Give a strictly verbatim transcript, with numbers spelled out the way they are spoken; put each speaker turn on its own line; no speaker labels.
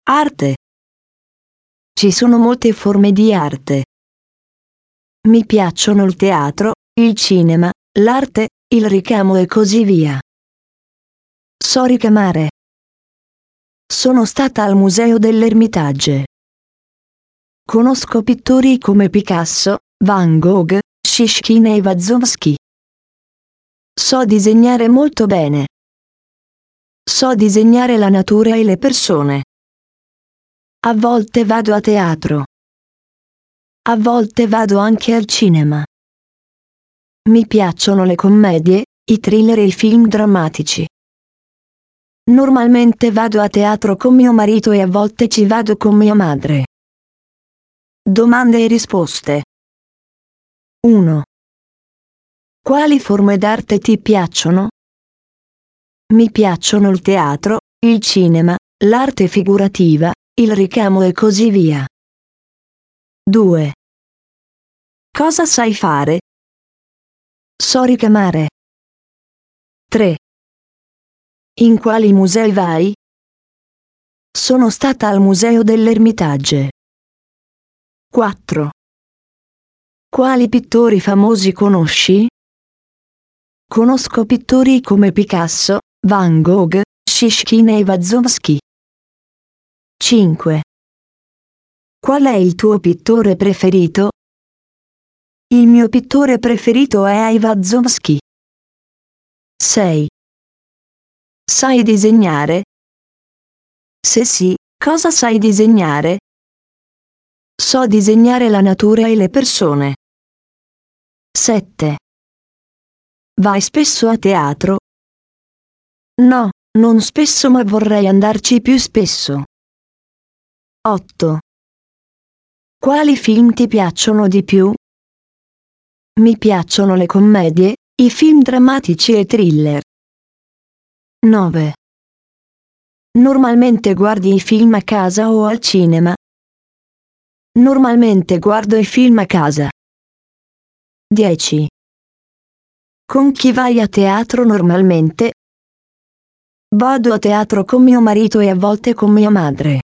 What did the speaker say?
Arte. Ci sono molte forme di arte. Mi piacciono il teatro, il cinema, l'arte, il ricamo e così via. So ricamare. Sono stata al Museo dell'Ermitage. Conosco pittori come Picasso, Van Gogh, Shishkin e Wazowski. So disegnare molto bene. So disegnare la natura e le persone. A volte vado a teatro. A volte vado anche al cinema. Mi piacciono le commedie, i thriller e i film drammatici. Normalmente vado a teatro con mio marito e a volte ci vado con mia madre. Domande e risposte. uno. Quali forme d'arte ti piacciono? Mi piacciono il teatro, il cinema, l'arte figurativa, il ricamo e così via. due. Cosa sai fare? So ricamare. tre. In quali musei vai? Sono stata al Museo dell'Ermitage. quattro. Quali pittori famosi conosci? Conosco pittori come Picasso, Van Gogh, Shishkin e Wazowski. cinque. Qual è il tuo pittore preferito? Il mio pittore preferito è Wazowski. sei. Sai disegnare? Se sì, cosa sai disegnare? So disegnare la natura e le persone. sette. Vai spesso a teatro? No, non spesso, ma vorrei andarci più spesso. otto. Quali film ti piacciono di più? Mi piacciono le commedie, i film drammatici e thriller. nove. Normalmente guardi i film a casa o al cinema? Normalmente guardo i film a casa. dieci. Con chi vai a teatro normalmente? Vado a teatro con mio marito e a volte con mia madre.